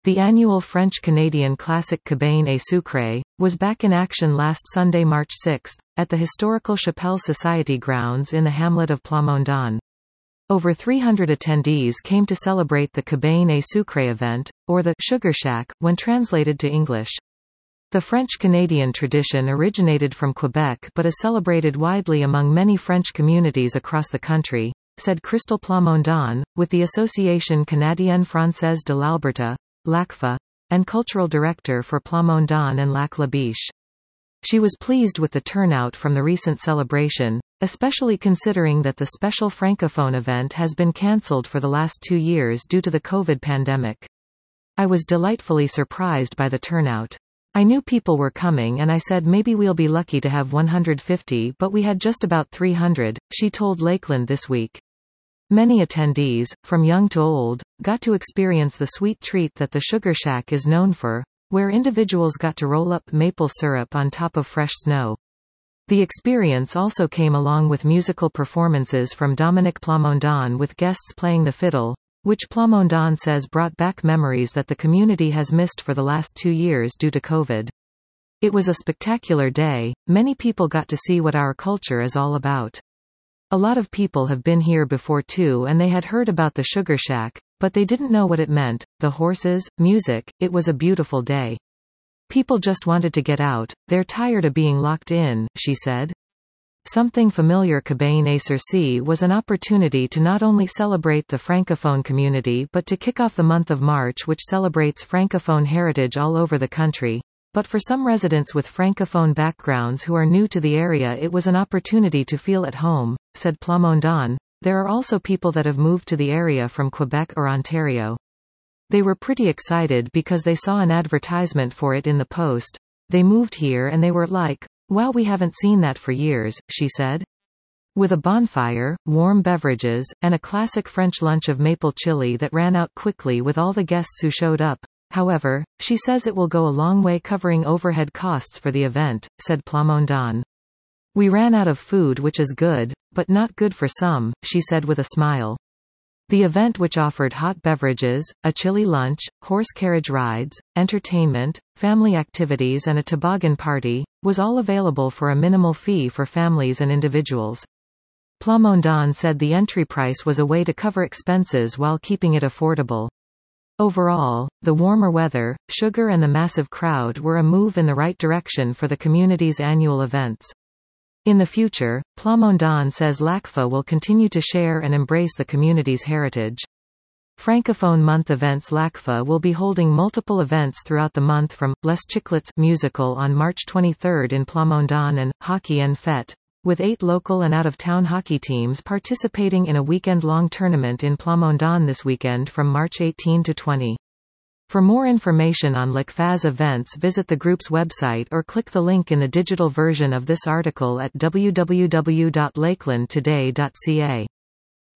The annual French-Canadian classic Cabane et Sucre was back in action last Sunday, March 6, at the historical Chapelle Society grounds in the hamlet of Plamondon. Over 300 attendees came to celebrate the Cabane et Sucre event, or the Sugar Shack, when translated to English. The French-Canadian tradition originated from Quebec but is celebrated widely among many French communities across the country, said Christelle Plamondon, with the Association Canadienne Française de l'Alberta, LACFA, and cultural director for Plamondon and Lac La Biche. She was pleased with the turnout from the recent celebration, especially considering that the special Francophone event has been cancelled for the last 2 years due to the COVID pandemic. I was delightfully surprised by the turnout. I knew people were coming and I said maybe we'll be lucky to have 150, but we had just about 300, she told Lakeland this week. Many attendees, from young to old, got to experience the sweet treat that the Sugar Shack is known for, where individuals got to roll up maple syrup on top of fresh snow. The experience also came along with musical performances from Dominique Plamondon with guests playing the fiddle, which Plamondon says brought back memories that the community has missed for the last 2 years due to COVID. It was a spectacular day. Many people got to see what our culture is all about. A lot of people have been here before too and they had heard about the Sugar Shack, but they didn't know what it meant, the horses, music. It was a beautiful day. People just wanted to get out, they're tired of being locked in, she said. Something familiar. Cabane et Sucre was an opportunity to not only celebrate the Francophone community but to kick off the month of March, which celebrates Francophone heritage all over the country. But for some residents with Francophone backgrounds who are new to the area, it was an opportunity to feel at home, said Plamondon. There are also people that have moved to the area from Quebec or Ontario. They were pretty excited because they saw an advertisement for it in the Post. They moved here and they were like, wow, we haven't seen that for years, she said. With a bonfire, warm beverages, and a classic French lunch of maple chili that ran out quickly with all the guests who showed up. However, she says it will go a long way covering overhead costs for the event, said Plamondon. We ran out of food, which is good, but not good for some, she said with a smile. The event, which offered hot beverages, a chili lunch, horse carriage rides, entertainment, family activities and a toboggan party, was all available for a minimal fee for families and individuals. Plamondon said the entry price was a way to cover expenses while keeping it affordable. Overall, the warmer weather, sugar and the massive crowd were a move in the right direction for the community's annual events. In the future, Plamondon says LACFA will continue to share and embrace the community's heritage. Francophone Month events. LACFA will be holding multiple events throughout the month, from Les Chiclets musical on March 23 in Plamondon and Hockey en Fête, with 8 local and out-of-town hockey teams participating in a weekend-long tournament in Plamondon this weekend from March 18 to 20. For more information on LACFA's events, visit the group's website or click the link in the digital version of this article at www.lakelandtoday.ca.